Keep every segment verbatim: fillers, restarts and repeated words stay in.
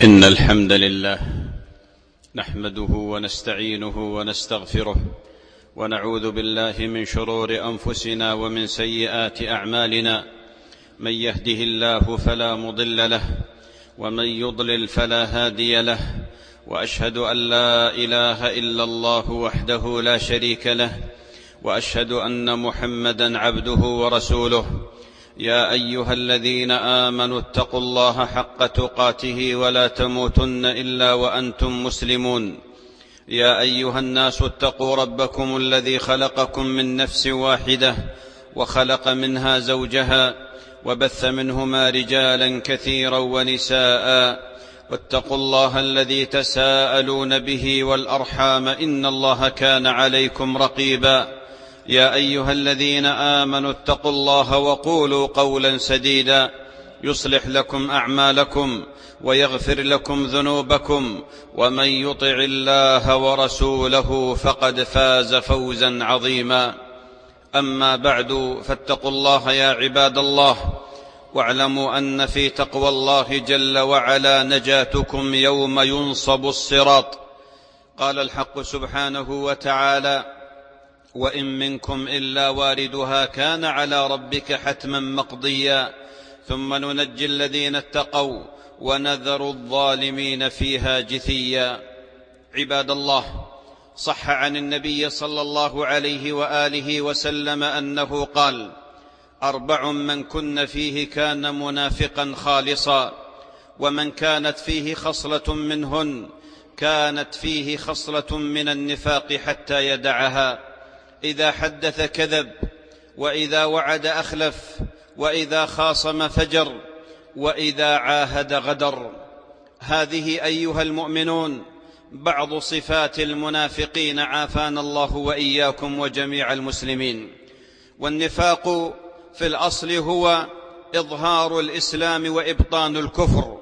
إن الحمد لله نحمده ونستعينه ونستغفره ونعوذ بالله من شرور أنفسنا ومن سيئات أعمالنا. من يهده الله فلا مضل له ومن يضلل فلا هادي له، وأشهد أن لا إله إلا الله وحده لا شريك له، وأشهد أن محمدًا عبده ورسوله. يا أيها الذين آمنوا اتقوا الله حق تقاته ولا تموتن إلا وأنتم مسلمون. يا أيها الناس اتقوا ربكم الذي خلقكم من نفس واحدة وخلق منها زوجها وبث منهما رجالا كثيرا ونساء، واتقوا الله الذي تساءلون به والأرحام إن الله كان عليكم رقيبا. يا أيها الذين آمنوا اتقوا الله وقولوا قولا سديدا يصلح لكم أعمالكم ويغفر لكم ذنوبكم، ومن يطع الله ورسوله فقد فاز فوزا عظيما. أما بعد، فاتقوا الله يا عباد الله، واعلموا أن في تقوى الله جل وعلا نجاتكم يوم ينصب الصراط. قال الحق سبحانه وتعالى: وإن منكم إلا واردها كان على ربك حتما مقضيا ثم ننجي الذين اتقوا ونذر الظالمين فيها جثيا. عباد الله، صح عن النبي صلى الله عليه وآله وسلم أنه قال: أربع من كن فيه كان منافقا خالصا، ومن كانت فيه خصلة منهن كانت فيه خصلة من النفاق حتى يدعها: إذا حدث كذب، وإذا وعد أخلف، وإذا خاصم فجر، وإذا عاهد غدر. هذه أيها المؤمنون بعض صفات المنافقين، عافانا الله وإياكم وجميع المسلمين. والنفاق في الأصل هو إظهار الإسلام وإبطان الكفر،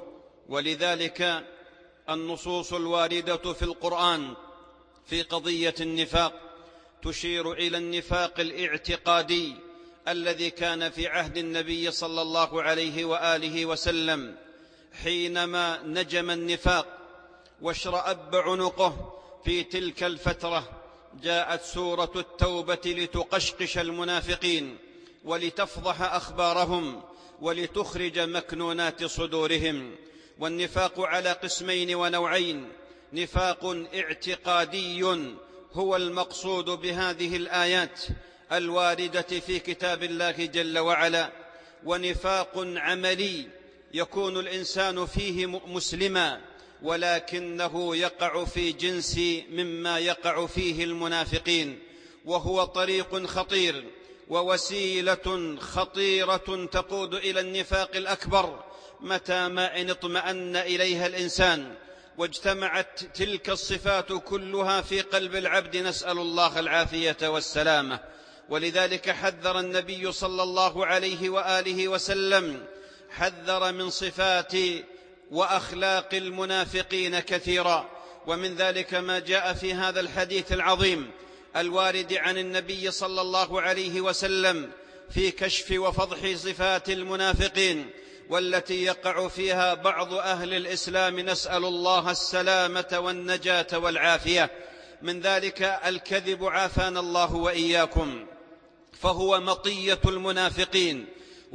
ولذلك النصوص الواردة في القرآن في قضية النفاق تشير إلى النفاق الاعتقادي الذي كان في عهد النبي صلى الله عليه وآله وسلم، حينما نجم النفاق واشرأب عنقه في تلك الفترة جاءت سورة التوبة لتقشقش المنافقين ولتفضح أخبارهم ولتخرج مكنونات صدورهم. والنفاق على قسمين ونوعين: نفاق اعتقادي هو المقصود بهذه الآيات الواردة في كتاب الله جل وعلا، ونفاق عملي يكون الإنسان فيه مسلما ولكنه يقع في جنس مما يقع فيه المنافقين، وهو طريق خطير ووسيلة خطيرة تقود إلى النفاق الأكبر متى ما إن اطمأن إليها الإنسان واجتمعت تلك الصفات كلها في قلب العبد، نسأل الله العافية والسلامة. ولذلك حذر النبي صلى الله عليه وآله وسلم حذر من صفات وأخلاق المنافقين كثيرا، ومن ذلك ما جاء في هذا الحديث العظيم الوارد عن النبي صلى الله عليه وسلم في كشف وفضح صفات المنافقين، والتي يقع فيها بعض أهل الإسلام، نسأل الله السلامة والنجاة والعافية. من ذلك الكذب، عافانا الله وإياكم، فهو مطية المنافقين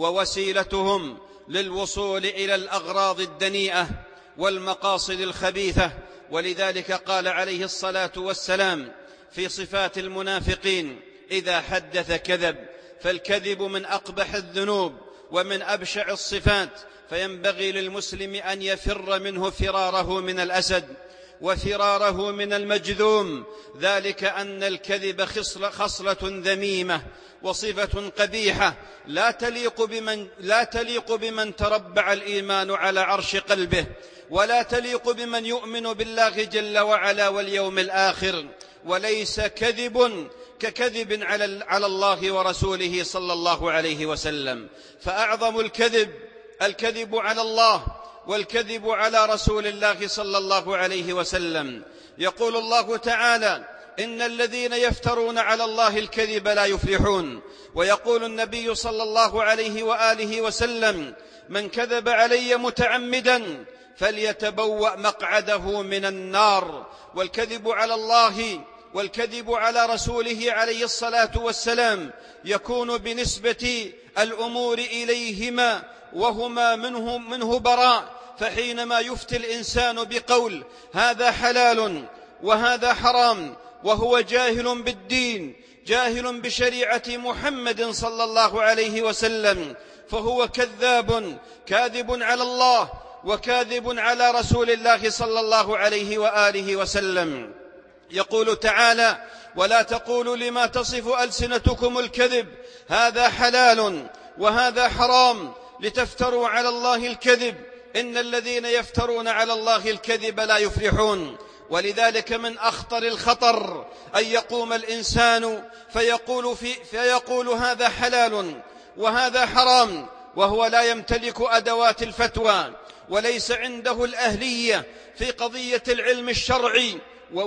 ووسيلتهم للوصول إلى الأغراض الدنيئة والمقاصد الخبيثة. ولذلك قال عليه الصلاة والسلام في صفات المنافقين: إذا حدث كذب. فالكذب من أقبح الذنوب ومن أبشع الصفات، فينبغي للمسلم أن يفر منه فراره من الأسد وفراره من المجذوم، ذلك أن الكذب خصلة ذميمة وصفة قبيحة لا تليق بمن, لا تليق بمن تربع الإيمان على عرش قلبه، ولا تليق بمن يؤمن بالله جل وعلا واليوم الآخر. وليس كذب ككذب على الله ورسوله صلى الله عليه وسلم، فأعظم الكذب الكذب على الله والكذب على رسول الله صلى الله عليه وسلم. يقول الله تعالى: إن الذين يفترون على الله الكذب لا يفلحون. ويقول النبي صلى الله عليه وآله وسلم: من كذب علي متعمدا فليتبوأ مقعده من النار. والكذب على الله والكذب على رسوله عليه الصلاة والسلام يكون بنسبة الأمور إليهما وهما منه, منه براء. فحينما يفتي الإنسان بقول هذا حلال وهذا حرام وهو جاهل بالدين، جاهل بشريعة محمد صلى الله عليه وسلم، فهو كذاب، كاذب على الله وكاذب على رسول الله صلى الله عليه وآله وسلم. يقول تعالى: ولا تقولوا لما تصف ألسنتكم الكذب هذا حلال وهذا حرام لتفتروا على الله الكذب إن الذين يفترون على الله الكذب لا يفلحون. ولذلك من أخطر الخطر أن يقوم الإنسان فيقول, في فيقول هذا حلال وهذا حرام وهو لا يمتلك أدوات الفتوى وليس عنده الأهلية في قضية العلم الشرعي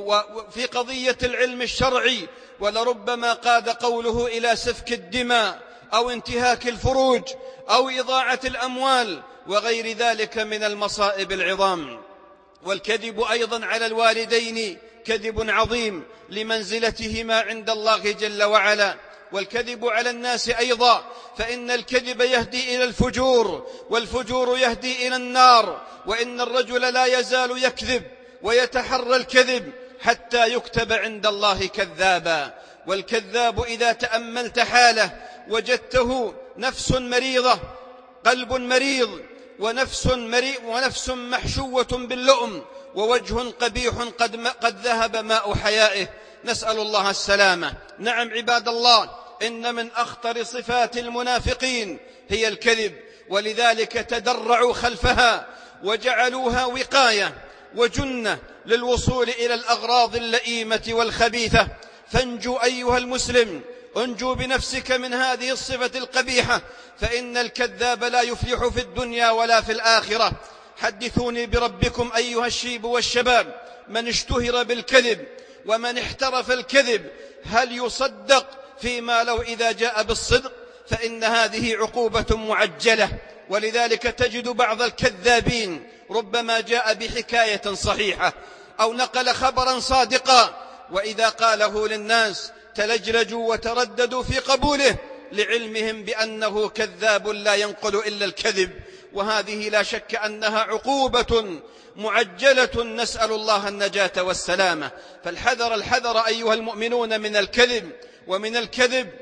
وفي قضية العلم الشرعي ولربما قاد قوله إلى سفك الدماء أو انتهاك الفروج أو إضاعة الأموال وغير ذلك من المصائب العظام. والكذب أيضا على الوالدين كذب عظيم لمنزلتهما عند الله جل وعلا. والكذب على الناس أيضا، فإن الكذب يهدي إلى الفجور والفجور يهدي إلى النار، وإن الرجل لا يزال يكذب ويتحرى الكذب حتى يكتب عند الله كذابا. والكذاب إذا تأملت حاله وجدته نفس مريضة، قلب مريض ونفس, مري ونفس محشوة باللؤم ووجه قبيح قد, قد ذهب ماء حيائه، نسأل الله السلامة. نعم عباد الله، إن من أخطر صفات المنافقين هي الكذب، ولذلك تدرعوا خلفها وجعلوها وقاية وجنة للوصول إلى الأغراض اللئيمة والخبيثة. فانجوا أيها المسلم، انجوا بنفسك من هذه الصفة القبيحة، فإن الكذاب لا يفلح في الدنيا ولا في الآخرة. حدثوني بربكم أيها الشيب والشباب، من اشتهر بالكذب ومن احترف الكذب هل يصدق فيما لو إذا جاء بالصدق؟ فإن هذه عقوبة معجلة. ولذلك تجد بعض الكذابين ربما جاء بحكاية صحيحة أو نقل خبرا صادقا، وإذا قاله للناس تلجلجوا وترددوا في قبوله لعلمهم بأنه كذاب لا ينقل إلا الكذب. وهذه لا شك أنها عقوبة معجلة، نسأل الله النجاة والسلامة. فالحذر الحذر أيها المؤمنون من الكذب. ومن الكذب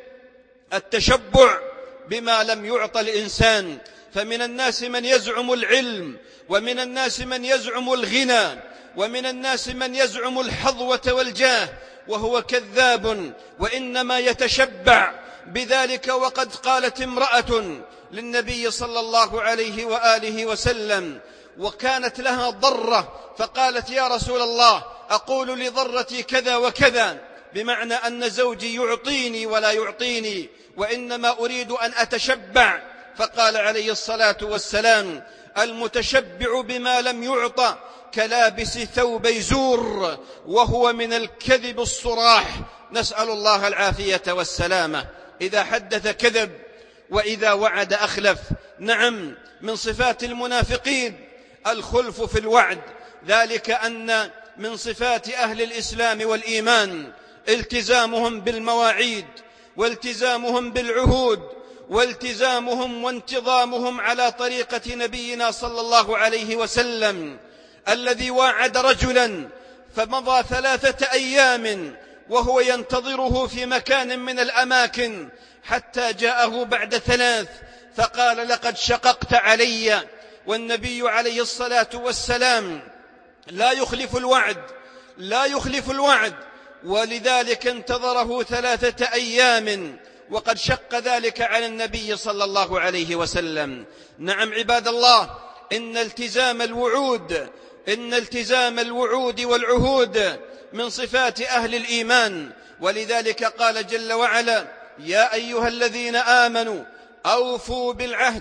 التشبع بما لم يعطى الإنسان، فمن الناس من يزعم العلم، ومن الناس من يزعم الغنى، ومن الناس من يزعم الحظوة والجاه، وهو كذاب وإنما يتشبع بذلك. وقد قالت امرأة للنبي صلى الله عليه وآله وسلم وكانت لها ضرة، فقالت: يا رسول الله، أقول لضرتي كذا وكذا، بمعنى أن زوجي يعطيني ولا يعطيني وإنما أريد أن أتشبع. فقال عليه الصلاة والسلام: المتشبع بما لم يعطى كلابس ثوبي زور، وهو من الكذب الصراح، نسأل الله العافية والسلامة. إذا حدث كذب وإذا وعد أخلف. نعم، من صفات المنافقين الخلف في الوعد، ذلك أن من صفات أهل الإسلام والإيمان التزامهم بالمواعيد والتزامهم بالعهود والتزامهم وانتظامهم على طريقة نبينا صلى الله عليه وسلم الذي واعد رجلا فمضى ثلاثة أيام وهو ينتظره في مكان من الأماكن حتى جاءه بعد ثلاث فقال: لقد شققت علي. والنبي عليه الصلاة والسلام لا يخلف الوعد لا يخلف الوعد ولذلك انتظره ثلاثة أيام، وقد شق ذلك على النبي صلى الله عليه وسلم. نعم عباد الله، إن التزام الوعود إن التزام الوعود والعهود من صفات أهل الإيمان. ولذلك قال جل وعلا: يا أيها الذين آمنوا أوفوا بالعهد.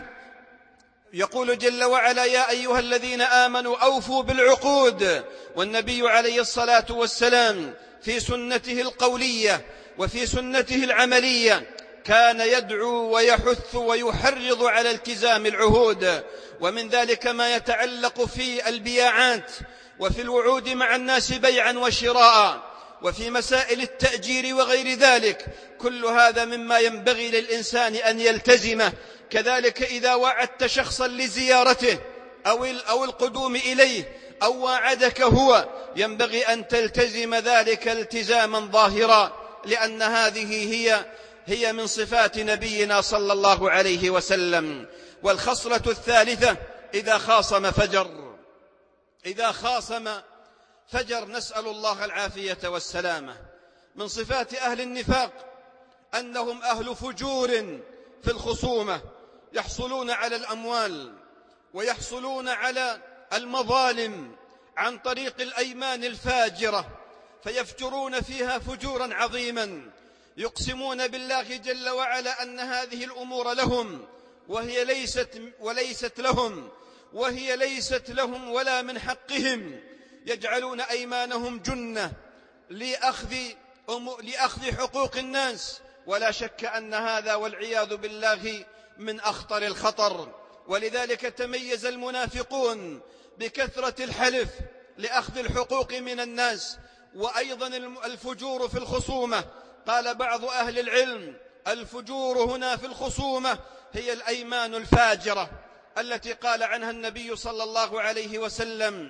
يقول جل وعلا: يا أيها الذين آمنوا أوفوا بالعقود. والنبي عليه الصلاة والسلام في سنته القولية وفي سنته العملية كان يدعو ويحث ويحرض على التزام العهود، ومن ذلك ما يتعلق في البياعات وفي الوعود مع الناس بيعا وشراء، وفي مسائل التأجير وغير ذلك. كل هذا مما ينبغي للإنسان أن يلتزمه. كذلك إذا وعدت شخصا لزيارته أو القدوم إليه أو وعدك هو، ينبغي أن تلتزم ذلك التزاما ظاهرا، لأن هذه هي هي من صفات نبينا صلى الله عليه وسلم. والخصلة الثالثة إذا خاصم فجر إذا خاصم فجر نسأل الله العافية والسلامة. من صفات أهل النفاق أنهم أهل فجور في الخصومة، يحصلون على الأموال ويحصلون على المظالم عن طريق الأيمان الفاجرة، فيفجرون فيها فجورا عظيما، يقسمون بالله جل وعلا أن هذه الأمور لهم وهي ليست وليست لهم وهي ليست لهم ولا من حقهم، يجعلون أيمانهم جنة لأخذ لأخذ حقوق الناس، ولا شك أن هذا والعياذ بالله من أخطر الخطر. ولذلك تميز المنافقون بكثرة الحلف لأخذ الحقوق من الناس، وأيضا الفجور في الخصومة. قال بعض أهل العلم: الفجور هنا في الخصومة هي الأيمان الفاجرة التي قال عنها النبي صلى الله عليه وسلم: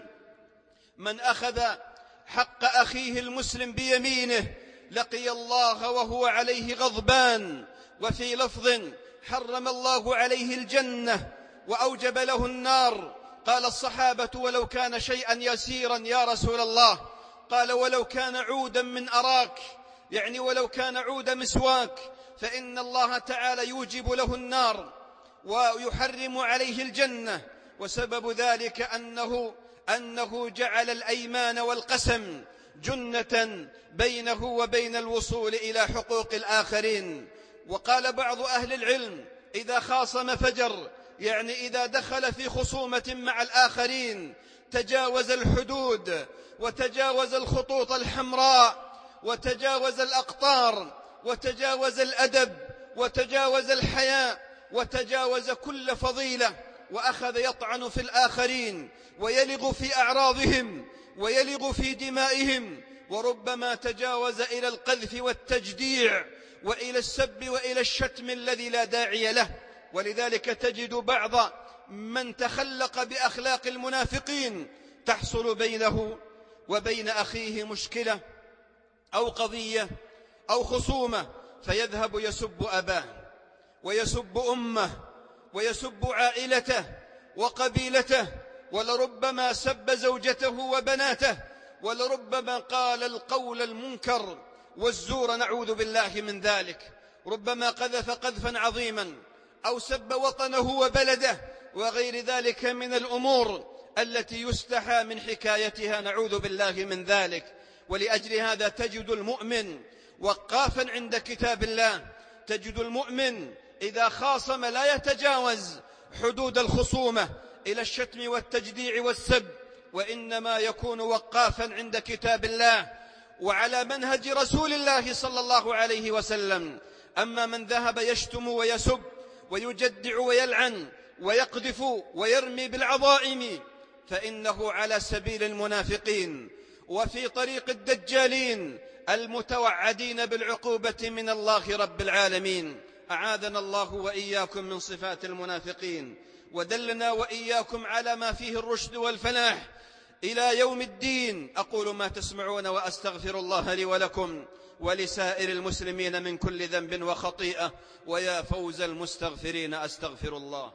من أخذ حق أخيه المسلم بيمينه لقي الله وهو عليه غضبان. وفي لفظ: حرم الله عليه الجنة وأوجب له النار. قال الصحابة: ولو كان شيئا يسيرا يا رسول الله؟ قال: ولو كان عودا من أراك، يعني ولو كان عود مسواك، فإن الله تعالى يوجب له النار ويحرم عليه الجنة. وسبب ذلك أنه أنه جعل الأيمان والقسم جنة بينه وبين الوصول إلى حقوق الآخرين. وقال بعض أهل العلم: إذا خاصم فجر، يعني إذا دخل في خصومة مع الآخرين تجاوز الحدود وتجاوز الخطوط الحمراء وتجاوز الأقطار وتجاوز الأدب وتجاوز الحياء وتجاوز كل فضيلة، وأخذ يطعن في الآخرين ويلغ في أعراضهم ويلغ في دمائهم، وربما تجاوز إلى القذف والتجديع وإلى السب وإلى الشتم الذي لا داعي له. ولذلك تجد بعض من تخلق بأخلاق المنافقين تحصل بينه وبين أخيه مشكلة أو قضية أو خصومة، فيذهب يسب أباه ويسب أمه ويسب عائلته وقبيلته، ولربما سب زوجته وبناته، ولربما قال القول المنكر والزور، نعوذ بالله من ذلك. ربما قذف قذفا عظيما أو سب وطنه وبلده وغير ذلك من الأمور التي يستحى من حكايتها، نعوذ بالله من ذلك. ولأجل هذا تجد المؤمن وقافا عند كتاب الله، تجد المؤمن إذا خاصم لا يتجاوز حدود الخصومة إلى الشتم والتجديع والسب، وإنما يكون وقافا عند كتاب الله وعلى منهج رسول الله صلى الله عليه وسلم. أما من ذهب يشتم ويسب ويجدع ويلعن ويقذف ويرمي بالعظائم فإنه على سبيل المنافقين وفي طريق الدجالين المتوعدين بالعقوبة من الله رب العالمين. أعاذنا الله وإياكم من صفات المنافقين، ودلنا وإياكم على ما فيه الرشد والفلاح إلى يوم الدين. أقول ما تسمعون وأستغفر الله لي ولكم ولسائر المسلمين من كل ذنب وخطيئة، ويا فوز المستغفرين أستغفر الله.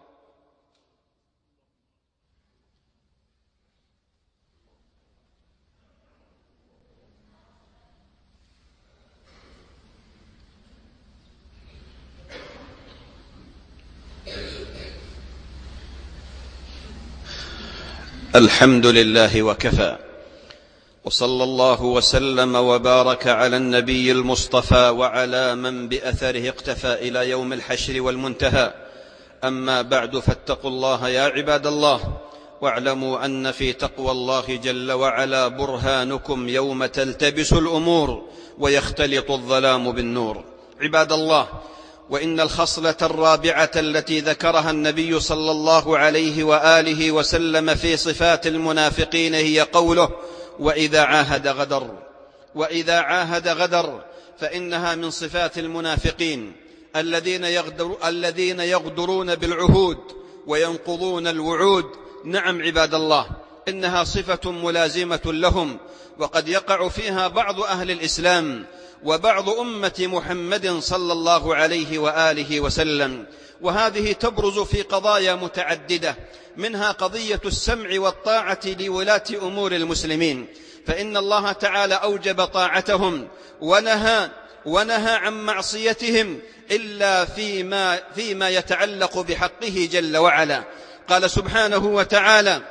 الحمد لله وكفى، وصلى الله وسلم وبارك على النبي المصطفى وعلى من بأثره اقتفى إلى يوم الحشر والمنتهى. أما بعد، فاتقوا الله يا عباد الله، واعلموا أن في تقوى الله جل وعلا برهانكم يوم تلتبس الأمور ويختلط الظلام بالنور. عباد الله، وإن الخصلة الرابعة التي ذكرها النبي صلى الله عليه وآله وسلم في صفات المنافقين هي قوله: وإذا عاهد غدر. وإذا عاهد غدر، فإنها من صفات المنافقين الذين يغدر الذين يغدرون بالعهود وينقضون الوعود. نعم عباد الله، إنها صفة ملازمة لهم، وقد يقع فيها بعض أهل الإسلام وبعض أمة محمد صلى الله عليه وآله وسلم، وهذه تبرز في قضايا متعددة، منها قضية السمع والطاعة لولاة أمور المسلمين، فإن الله تعالى أوجب طاعتهم ونهى ونهى عن معصيتهم إلا فيما, فيما يتعلق بحقه جل وعلا. قال سبحانه وتعالى: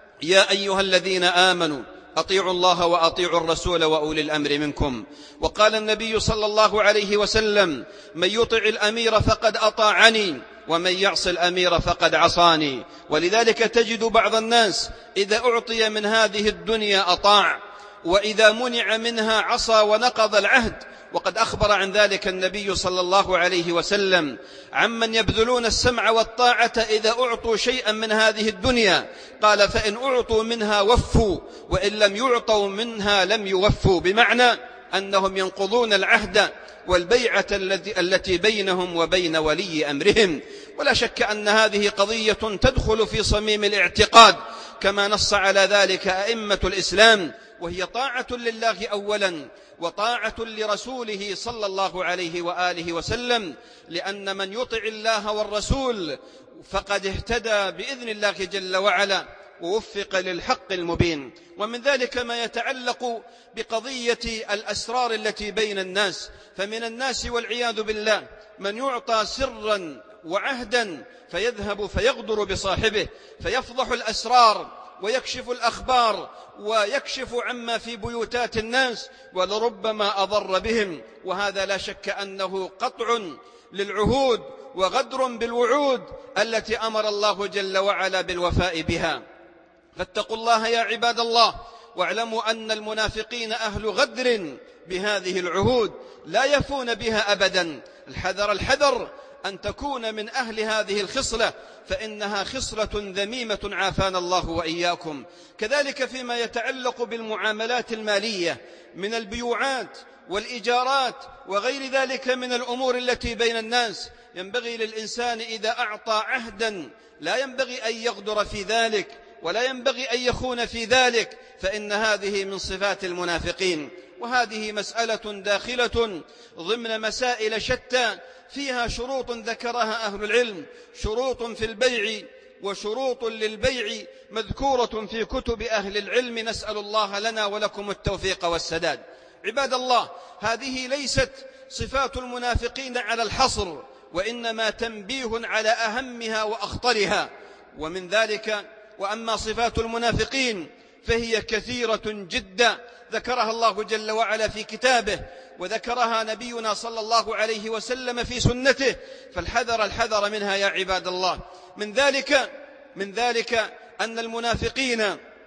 يا أيها الذين آمنوا أطيعوا الله وأطيعوا الرسول وأولي الأمر منكم. وقال النبي صلى الله عليه وسلم: من يطع الأمير فقد أطاعني، ومن يعص الأمير فقد عصاني. ولذلك تجد بعض الناس إذا أعطي من هذه الدنيا أطاع، وإذا منع منها عصى ونقض العهد. وقد أخبر عن ذلك النبي صلى الله عليه وسلم عمن يبذلون السمع والطاعة إذا أعطوا شيئا من هذه الدنيا، قال: فإن أعطوا منها وفوا، وإن لم يعطوا منها لم يوفوا، بمعنى أنهم ينقضون العهد والبيعة التي بينهم وبين ولي أمرهم. ولا شك أن هذه قضية تدخل في صميم الاعتقاد، كما نص على ذلك أئمة الإسلام، وهي طاعة لله أولا، وطاعة لرسوله صلى الله عليه وآله وسلم، لأن من يطع الله والرسول فقد اهتدى بإذن الله جل وعلا ووفق للحق المبين. ومن ذلك ما يتعلق بقضية الأسرار التي بين الناس، فمن الناس والعياذ بالله من يعطى سرا وعهدا فيذهب فيغدر بصاحبه، فيفضح الأسرار ويكشف الأخبار ويكشف عما في بيوتات الناس، ولربما أضر بهم. وهذا لا شك أنه قطع للعهود وغدر بالوعود التي أمر الله جل وعلا بالوفاء بها. فاتقوا الله يا عباد الله، واعلموا أن المنافقين أهل غدر بهذه العهود، لا يفون بها أبدا. الحذر الحذر أن تكون من أهل هذه الخصلة، فإنها خصلة ذميمة عافانا الله وإياكم. كذلك فيما يتعلق بالمعاملات المالية من البيوعات والإيجارات وغير ذلك من الأمور التي بين الناس، ينبغي للإنسان إذا أعطى عهدا لا ينبغي أن يغدر في ذلك، ولا ينبغي أن يخون في ذلك، فإن هذه من صفات المنافقين. وهذه مسألة داخلة ضمن مسائل شتى فيها شروط ذكرها أهل العلم، شروط في البيع وشروط للبيع مذكورة في كتب أهل العلم، نسأل الله لنا ولكم التوفيق والسداد. عباد الله، هذه ليست صفات المنافقين على الحصر، وإنما تنبيه على أهمها وأخطرها. ومن ذلك وأما صفات المنافقين فهي كثيرة جدا، ذكرها الله جل وعلا في كتابه، وذكرها نبينا صلى الله عليه وسلم في سنته، فالحذر الحذر منها يا عباد الله. من ذلك من ذلك أن المنافقين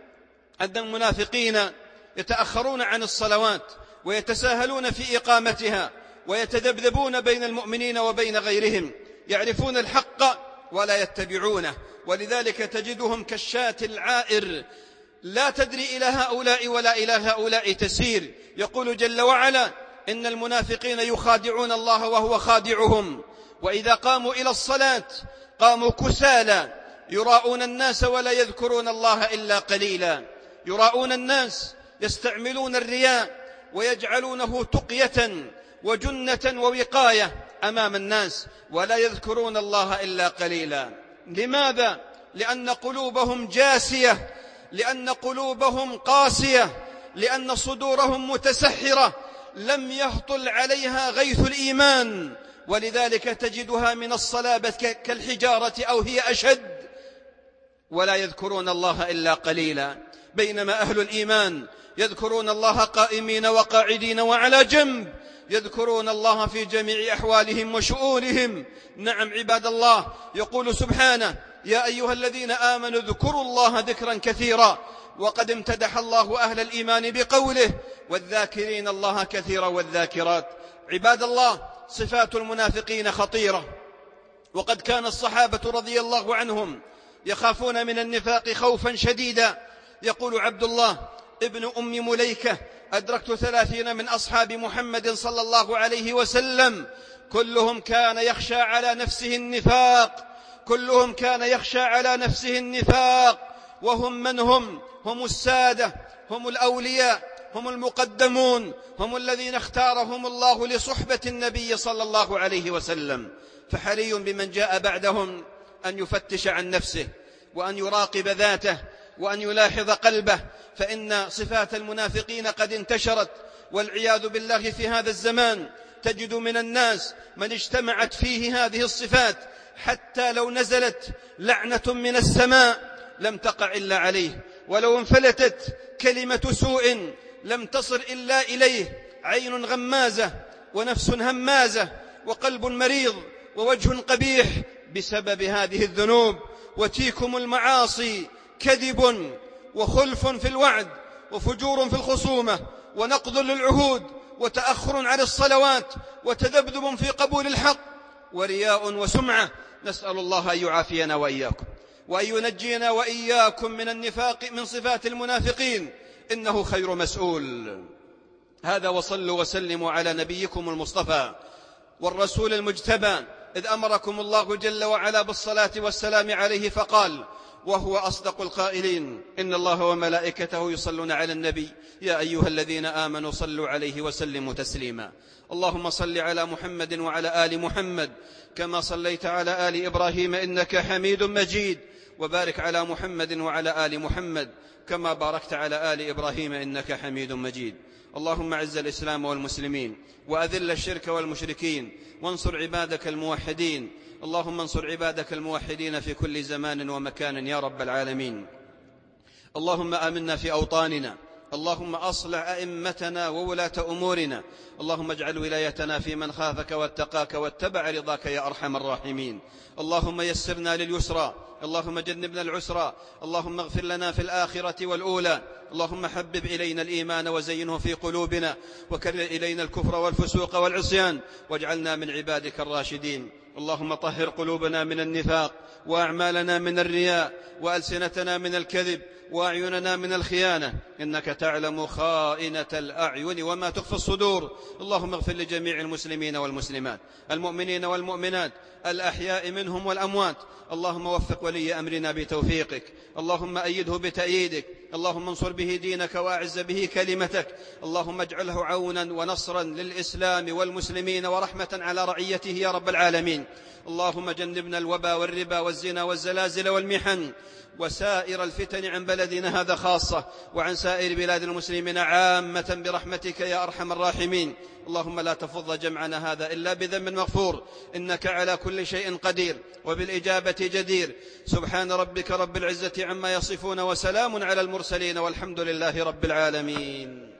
أن المنافقين يتأخرون عن الصلوات ويتساهلون في إقامتها، ويتذبذبون بين المؤمنين وبين غيرهم، يعرفون الحق ولا يتبعونه، ولذلك تجدهم كالشاة العائر لا تدري إلى هؤلاء ولا إلى هؤلاء تسير. يقول جل وعلا: إن المنافقين يخادعون الله وهو خادعهم، وإذا قاموا إلى الصلاة قاموا كسالى يراءون الناس ولا يذكرون الله إلا قليلا. يراءون الناس، يستعملون الرياء ويجعلونه تقية وجنة ووقاية أمام الناس، ولا يذكرون الله إلا قليلا. لماذا؟ لأن قلوبهم جاسية، لأن قلوبهم قاسية، لأن صدورهم متسحرة، لم يهطل عليها غيث الإيمان، ولذلك تجدها من الصلابة كالحجارة أو هي أشد، ولا يذكرون الله إلا قليلا. بينما أهل الإيمان يذكرون الله قائمين وقاعدين وعلى جنب، يذكرون الله في جميع أحوالهم وشؤونهم. نعم عباد الله، يقول سبحانه: يا أيها الذين آمنوا اذكروا الله ذكرا كثيرا. وقد امتدح الله أهل الإيمان بقوله: والذاكرين الله كثيرا والذاكرات. عباد الله، صفات المنافقين خطيرة، وقد كان الصحابة رضي الله عنهم يخافون من النفاق خوفا شديدا. يقول عبد الله ابن أم مليكة: أدركت ثلاثين من أصحاب محمد صلى الله عليه وسلم كلهم كان يخشى على نفسه النفاق كلهم كان يخشى على نفسه النفاق وهم من هم؟ هم السادة، هم الأولياء، هم المقدمون، هم الذين اختارهم الله لصحبة النبي صلى الله عليه وسلم. فحري بمن جاء بعدهم أن يفتش عن نفسه، وأن يراقب ذاته، وأن يلاحظ قلبه، فإن صفات المنافقين قد انتشرت والعياذ بالله في هذا الزمان. تجد من الناس من اجتمعت فيه هذه الصفات حتى لو نزلت لعنة من السماء لم تقع إلا عليه، ولو انفلتت كلمة سوء لم تصل إلا إليه. عين غمازة ونفس همازة وقلب مريض ووجه قبيح بسبب هذه الذنوب. وتيكم المعاصي كذب وخلف في الوعد وفجور في الخصومة ونقض للعهود وتأخر عن الصلوات وتذبذب في قبول الحق ورياء وسمعة. نسأل الله أن يعافينا وإياكم وأن ينجينا وإياكم من النفاق من صفات المنافقين، إنه خير مسؤول. هذا وصلوا وسلموا على نبيكم المصطفى والرسول المجتبى، إذ أمركم الله جل وعلا بالصلاة والسلام عليه فقال وهو أصدق القائلين: إن الله وملائكته يصلون على النبي يا أيها الذين آمنوا صلوا عليه وسلموا تسليما. اللهم صل على محمد وعلى آل محمد كما صليت على آل إبراهيم إنك حميد مجيد، وبارك على محمد وعلى آل محمد كما باركت على آل إبراهيم إنك حميد مجيد. اللهم أعز الإسلام والمسلمين وأذل الشرك والمشركين وانصر عبادك الموحدين. اللهم انصر عبادك الموحدين في كل زمان ومكان يا رب العالمين. اللهم آمنا في أوطاننا، اللهم أصلح أئمتنا وولاة أمورنا، اللهم اجعل ولايتنا في من خافك واتقاك واتبع رضاك يا أرحم الراحمين. اللهم يسرنا لليسرى، اللهم جنبنا العسرى، اللهم اغفر لنا في الآخرة والأولى. اللهم حبب إلينا الإيمان وزينه في قلوبنا، وكرر إلينا الكفر والفسوق والعصيان، واجعلنا من عبادك الراشدين. اللهم طهر قلوبنا من النفاق، وأعمالنا من الرياء، وألسنتنا من الكذب، وأعيننا من الخيانة، إنك تعلم خائنة الأعين وما تخفي الصدور. اللهم اغفر لجميع المسلمين والمسلمات، المؤمنين والمؤمنات، الأحياء منهم والأموات. اللهم وفق ولي أمرنا بتوفيقك، اللهم أيده بتأييدك، اللهم انصر به دينك وأعز به كلمتك، اللهم اجعله عونا ونصرا للإسلام والمسلمين ورحمة على رعيته يا رب العالمين. اللهم جنبنا الوبا والربا والزنا والزلازل والمحن وسائر الفتن عن بلدنا هذا خاصة، وعن سائر بلاد المسلمين عامة برحمتك يا أرحم الراحمين. اللهم لا تفض جمعنا هذا إلا بذنب مغفور، إنك على كل شيء قدير وبالإجابة جدير. سبحان ربك رب العزة عما يصفون، وسلام على المرسلين، والحمد لله رب العالمين.